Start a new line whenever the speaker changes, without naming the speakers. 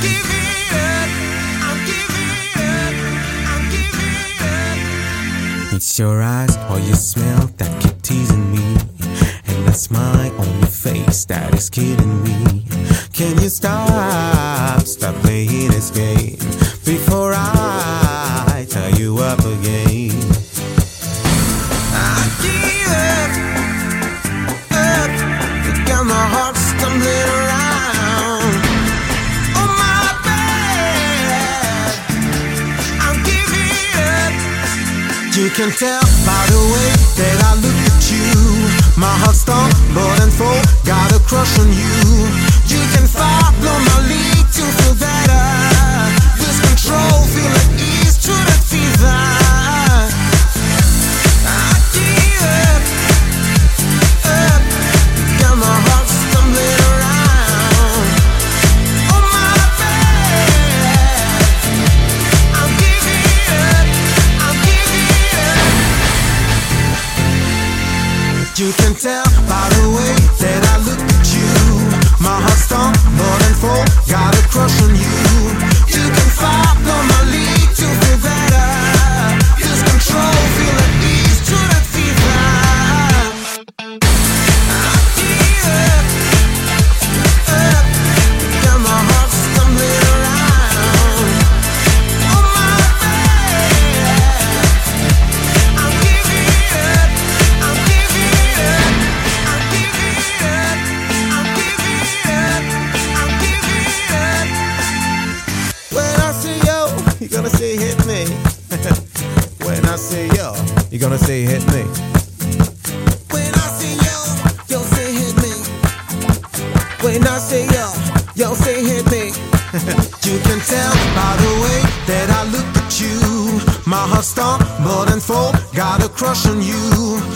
It's your eyes or your smell that keep teasing me, and that smile on your face that is killing me. Can you stop playing this game before I tie you up again? I give up, you got my heart stumbling around. Oh my bad, I'm giving up. You can tell by the way that I look at you, my heart stumbled and fall, got a crush on you. You can follow my lead to feel better, lose control, feel at ease, true that fever. I give up, got my heart stumbling around. Oh my bad, I'm giving up, I'm giving up. You can tell by the way that I look at you, my heart stumbled and fall, got a crush on you. You can follow my lead to feel better, lose control, feel at ease, true that fever. I give up, got my heart stumbling around. Oh my bad, I'm giving up, I'm giving up, I'm giving up, I'm giving up, I'm giving up. When I say yo, you're gonna say hit me. When I say yo, you're gonna say hit me. When I say yo, yo say hit me. When I say yo say hit me. You can tell by the way that I look at you, my heart stumbled and fall, got a crush on you.